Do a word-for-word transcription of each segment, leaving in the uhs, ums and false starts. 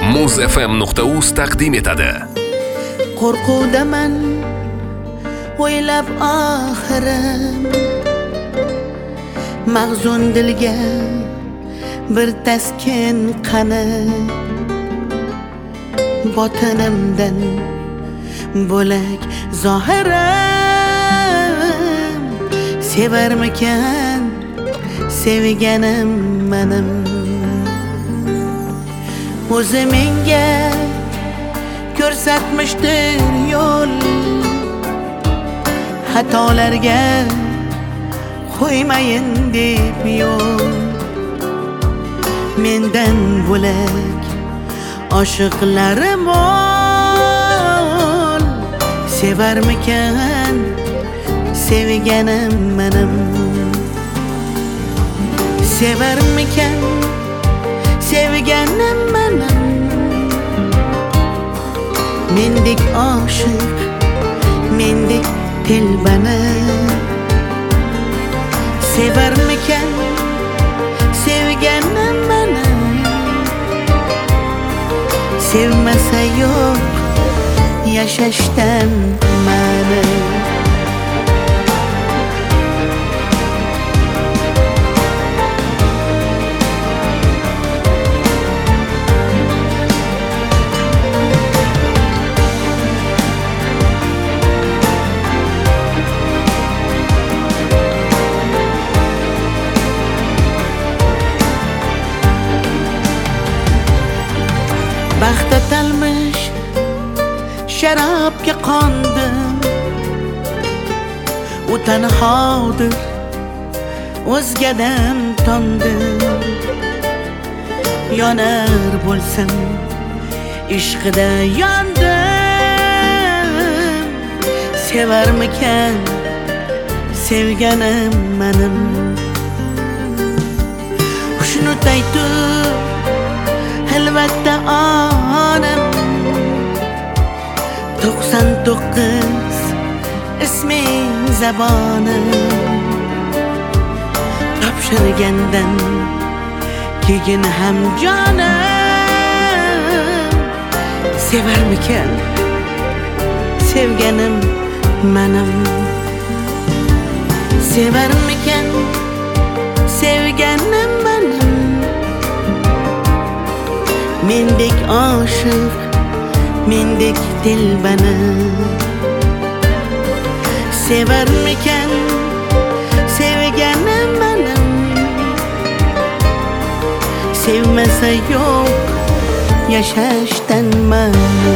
muz f m nuqta uz taqdim etadi. Qo'rquvdaman o'ylab oxirim, mag'zun dilga bir taskin qani, botinimdan bo'lak zohirim. Sevarmikan sevganim menim, o'zi menga ko'rsatmishdir yo'l, xatolarga qo'ymayin deb yo'l. Mendan bo'lak oshiqlarim ol, sevarmikan sevganim menim. Sevarmikan sevganim menim, mendek oshiq, mendek telbani. Sevarmikan sevganim menim, sevmasa yo'q yashashdan ma'ni. Baxt atalmish sharobga qondim, u tanhodir, o'zgadan tondim. Yonar bo'lsam ishqida yondim, sevarmikan sevganim menim. Xushnud aytib albatta onam, to'qson to'qqiz isming zabonim. Topshirgandan keyin ham jonim, sevarmikan sevganim menim. Sevarmikan sevganim menim, mendek oshiq, mendek dilbani. Sevarmikan sevganim menim, sevmasa yo'q yashashdan ma'ni.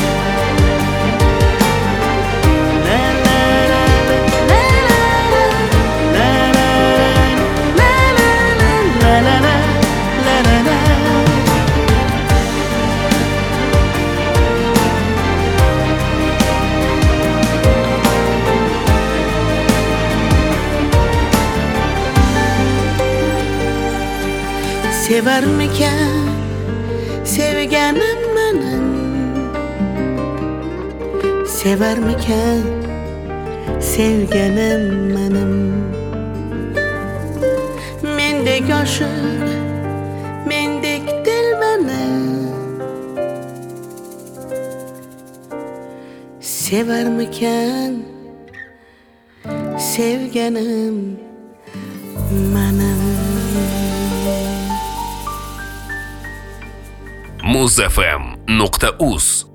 Sevarmikan sevganim menim, sevarmikan sevganim menim, mendek oshiq, mendek dilbani. Sevarmikan sevganim menim. muz f m nuqta uz